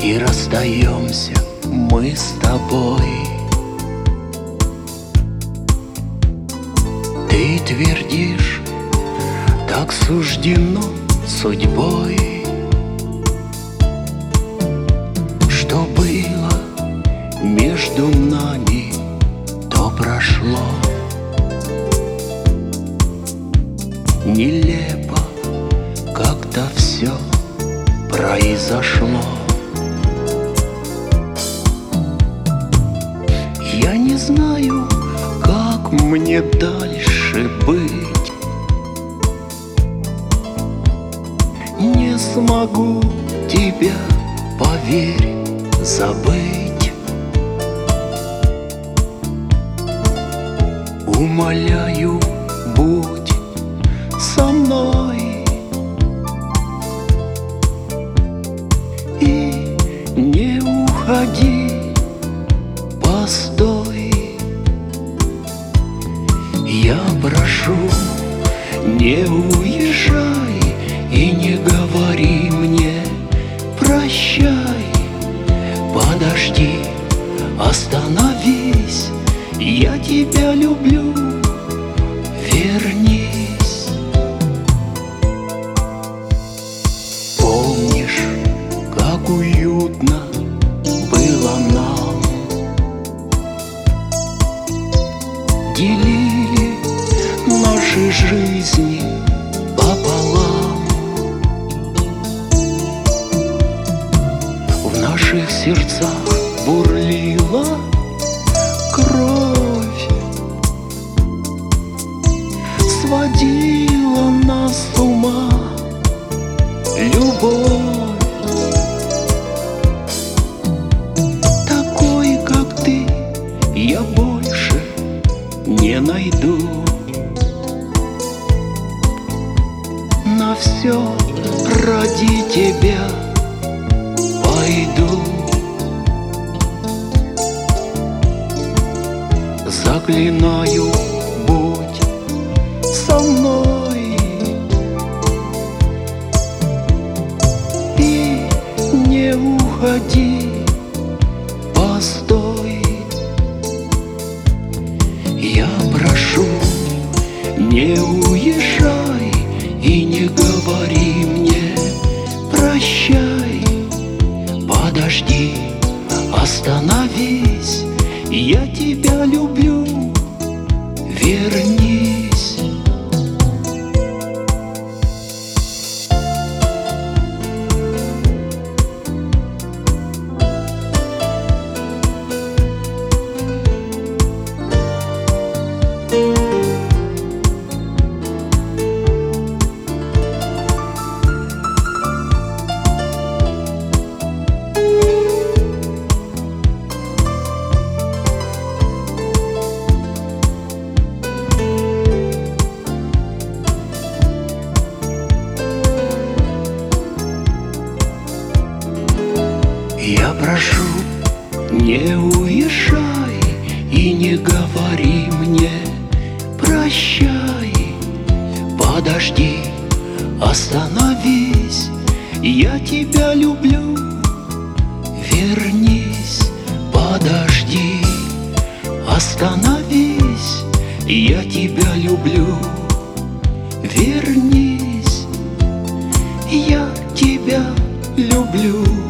И расстаемся мы с тобой. Ты твердишь, так суждено судьбой. Что было между нами, то прошло. Нелепо как-то все произошло. Я не знаю, как мне дальше быть. Не смогу тебя, поверь, забыть. Умоляю, будь со мной и не уходи, постой. Я прошу, не уезжай и не говори мне прощай. Подожди, остановись, я тебя люблю, вернись. Помнишь, как уютно было нам? Делили наши жизни пополам. В наших сердцах бурлила кровь, сводила нас с ума любовь. Такой, как ты, я больше не найду. На все ради тебя пойду. Заклинаю, будь со мной и не уходи, постой. Я прошу, не уезжай и не говори мне прощай. Подожди, остановись, я тебя люблю, вернись. Я прошу, не уезжай и не говори мне прощай. Подожди, остановись, я тебя люблю, вернись. Подожди, остановись, я тебя люблю, вернись. Я тебя люблю.